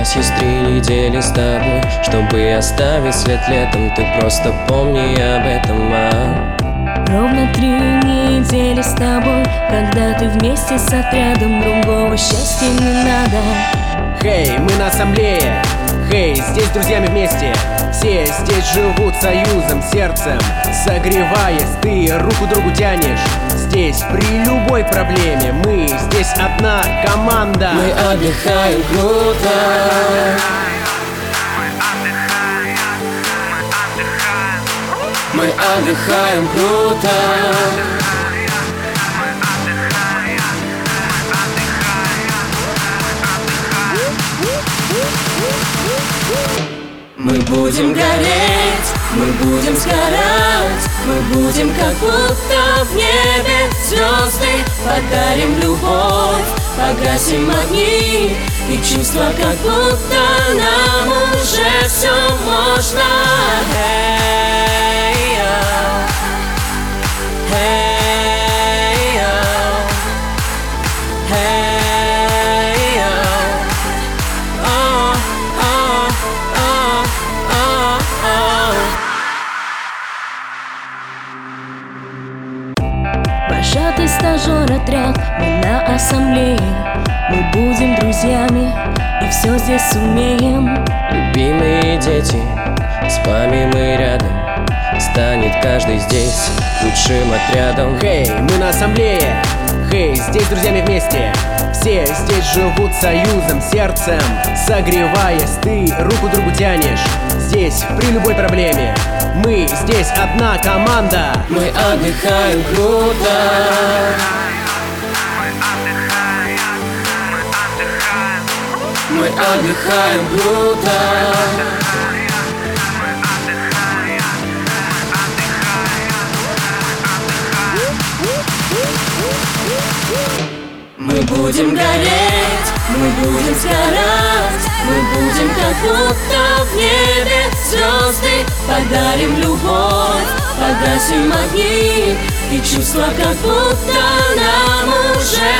нас есть 3 недели с тобой, чтобы оставить след летом. Ты просто помни об этом, Ровно 3 недели с тобой, когда ты вместе с отрядом, другого счастья не надо. Хей, мы на ассамблее. Хей, здесь с друзьями вместе. Все здесь живут союзом, сердцем согреваясь, ты руку другу тянешь. Здесь при любой проблеме мы здесь одна команда. Мы отдыхаем круто. Мы отдыхаем круто. Мы будем гореть, мы будем сгорать, мы будем как будто в небе звезды. Подарим любовь, погасим огни и чувства, как будто нам уже все можно. Вожатый стажер отряд, мы на ассамблее. Мы будем друзьями и все здесь сумеем. Любимые дети, с вами мы рядом. Станет каждый здесь лучшим отрядом. Хей, мы на ассамблее. Хей, здесь с друзьями вместе. Все здесь живут союзом, сердцем согреваясь, ты руку другу тянешь. Здесь при любой проблеме мы здесь одна команда. Мы отдыхаем круто. Мы отдыхаем круто. Мы будем гореть, мы будем сгорать, мы будем как будто в небе звезды. Подарим любовь, погасим огни и чувства, как будто нам уже